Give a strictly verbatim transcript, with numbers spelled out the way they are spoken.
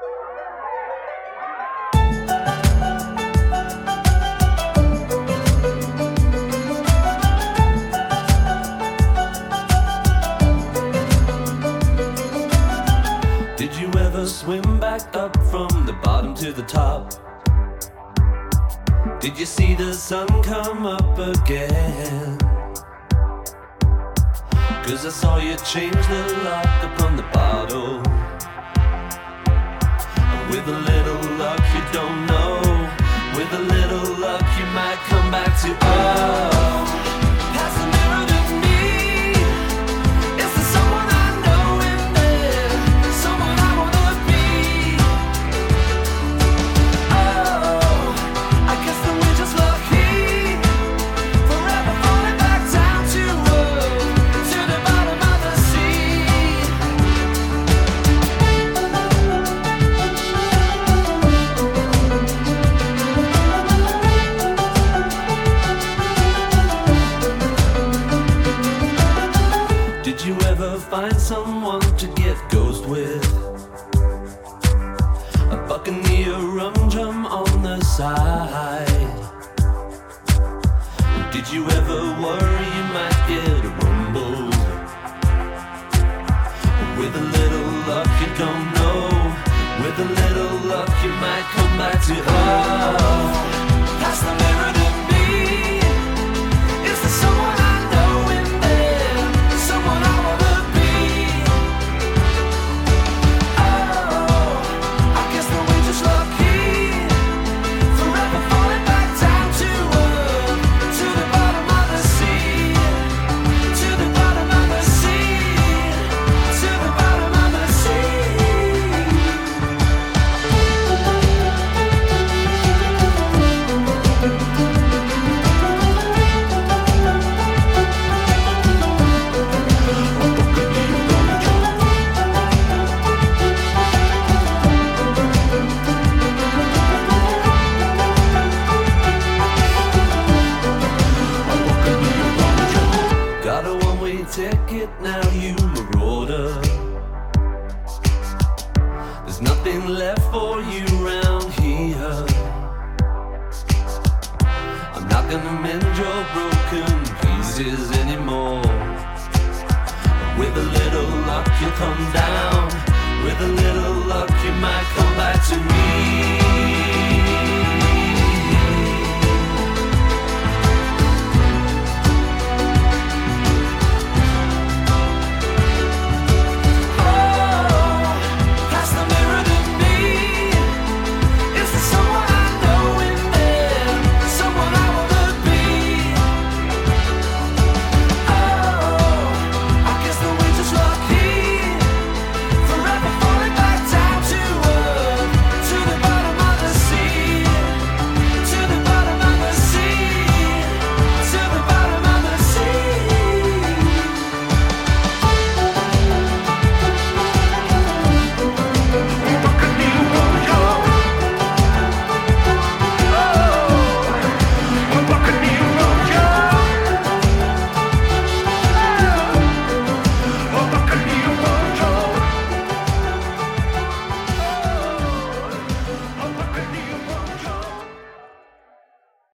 Did you ever swim back up from the bottom to the top? Did you see the sun come up again? Cause I saw you change the lock upon the bottle. With a little luck you don't know. With a little luck you might come back to oh. Pass the mirror to me. Is there someone I know in there? Someone I wanna be? Oh, I guess that we're just lucky. Forever falling back down to earth, to the bottom of the Did you ever find someone to get ghost with? A buccaneer rum drum on the side. Did you ever worry you might get rumbled? With a little luck you don't know. With a little luck you might come back to oh. Pass the mirror to me. Is there someone I know in there? Someone I wanna be? Oh, I guess that we're just lucky. Forever falling back down to earth, to the bottom of the sea, to the bottom of the sea, to the bottom of the sea. Got a one-way ticket, now you marauder. There's nothing left for you round here. I'm not gonna mend your broken pieces anymore. With a little luck you'll come